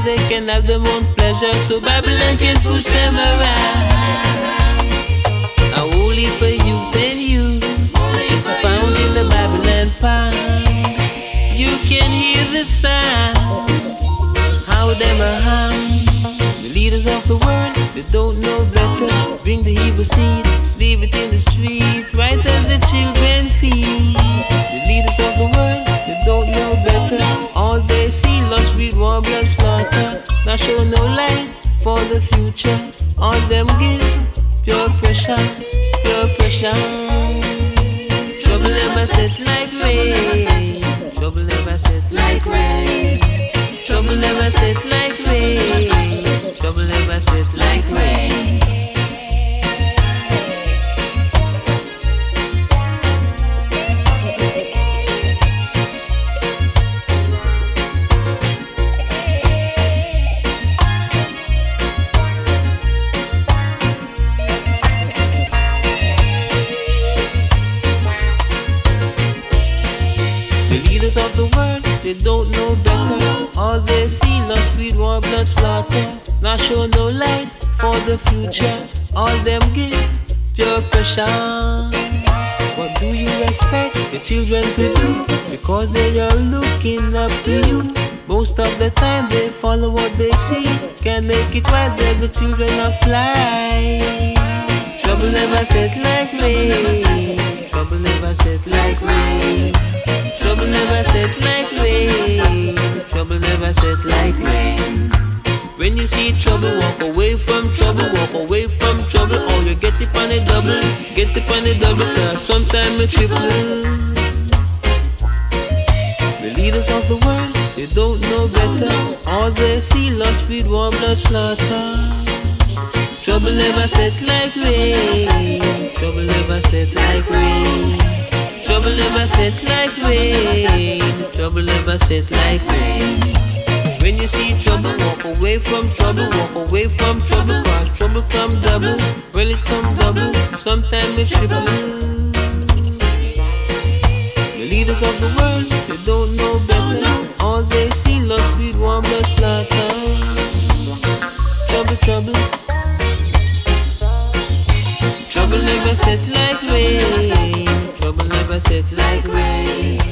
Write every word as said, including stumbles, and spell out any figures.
they can have their own pleasure, so Babylon can push them around. A whole heap of youth and you is found in the Babylon pond. You can hear the sound, how them are harmed. The leaders of the world, they don't know better. Bring the evil seed, leave it in the street, right as the children feed. The leaders of the world, they don't know better. All they see, lost breed, war, blood, slaughter. Not show no light for the future. All them give pure pressure, pure pressure. Trouble never set like rain. Trouble never set like rain. Trouble never set like rain. Trouble never set like rain. Of the world, they don't know better. All they see, lost greed, war, blood, slaughter. Not show no light for the future. All them give pure pressure. What do you expect the children to do? Because they are looking up to you. Most of the time they follow what they see. Can't make it right, they're the children of light. Trouble never set like rain. Trouble never set like rain. Trouble never set like rain. Trouble never set like rain. When you see trouble, walk away from trouble. Walk away from trouble, or you get it on a double. Get it on a double, cause sometime a triple. The leaders of the world, they don't know better. All they see, lost breed, war, blood, slaughter. Trouble never set like rain. Trouble never set like rain. Trouble never set like rain. Trouble never set like rain. When you see trouble, walk away from trouble. Walk away from trouble, cause trouble come double. When it come double, sometimes it's triple. The leaders of the world, they don't know better. All they see, lost greed, war, blood, slaughter. Trouble, trouble. Trouble never set like rain. Trouble never set like rain.